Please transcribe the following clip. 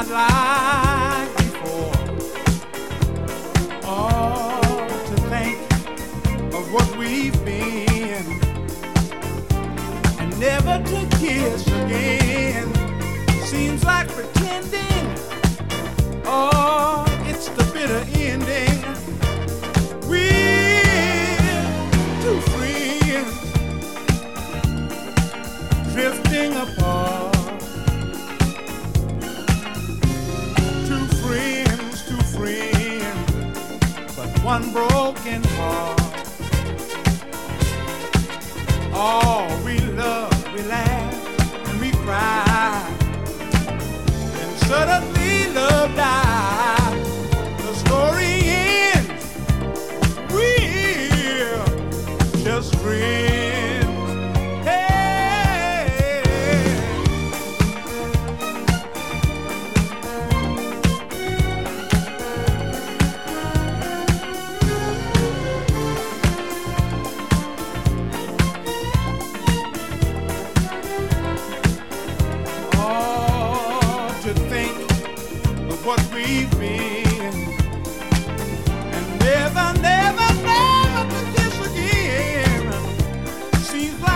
not like before. Oh, to think of what we've been, and never to kiss again seems like pretending. Oh, it's the bitter ending. We're two friends drifting apart. Two friends, but one broken heart. Oh, we love, we laugh, and we cry. And suddenly love dies. The story ends. We're just friends. What we've been, and never to kiss again seems like